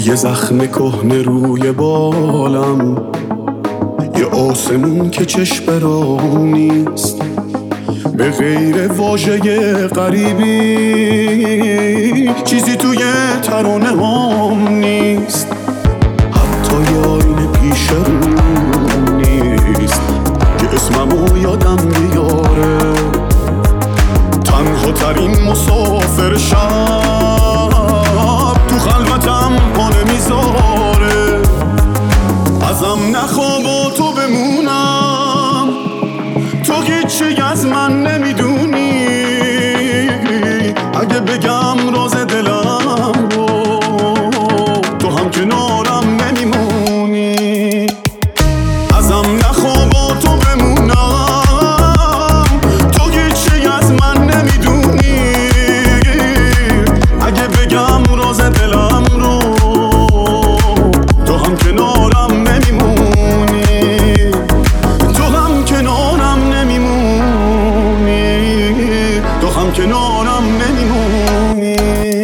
یه زخم کهنه روی بالم، یه آسمون که چشم برام نیست، به غیر واژه غریبی چیزی توی ترانه هم نیست. حتی یه آینه پیش رو نیست که اسممو یادم بیاره. تنها ترین مسافر شب تو خلوتم پا نمیذاره. ازم نخوا با تو بمونم، تو هیچی از من نمیدونی. اگه بگم راز دلم رو، تو هم کنارم نمیمونی. ازم نخوا با تو بمونم، تو هیچی از من نمیدونی. اگه بگم راز دلم رو، تو هم کنارم نمیمونی. تو هم کنارم نمیمونی. تو هم کنارم نمیمونی.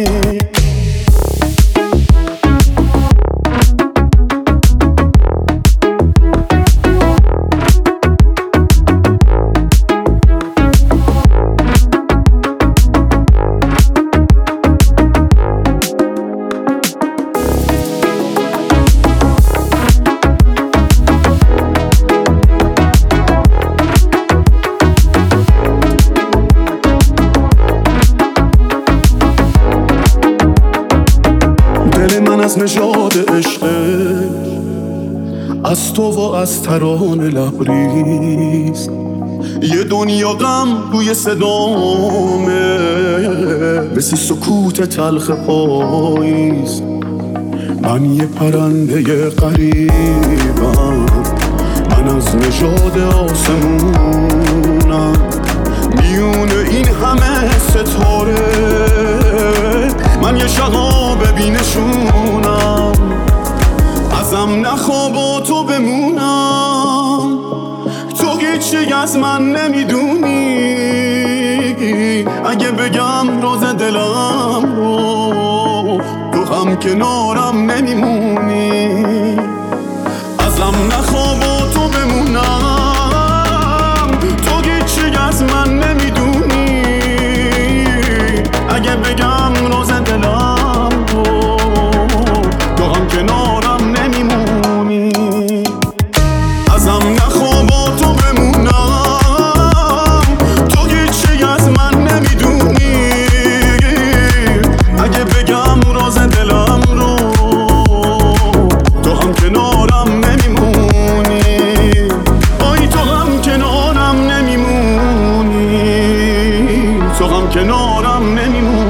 دل من از نژاد عشقه، از تو و از ترانه لبریز. یه دنیا غم روی صدامه، مثل سکوت تلخ پاییز. من یه پرنده غریبم، من از نژاد آسمونم. میون این همه ستاره من یه شهاب بینشونم. ازم نخوا با تو بمونم، تو هیچی از من نمیدونی. اگه بگم راز دلم رو، تو هم کنارم نمیمونی. ازم نخوا با تو بمونم، تو هیچی از من نمیدونی. اگه بگم راز دلم رو، تو هم کنارم نمیمونی. ازم نخوا با تو بمونم، تو هیچی از من نمیدونی. اگه بگم راز دلم رو، تو هم کنارم نمیمونی. آی تو هم کنارم نمیمونی. تو هم کنارم نمیمونی.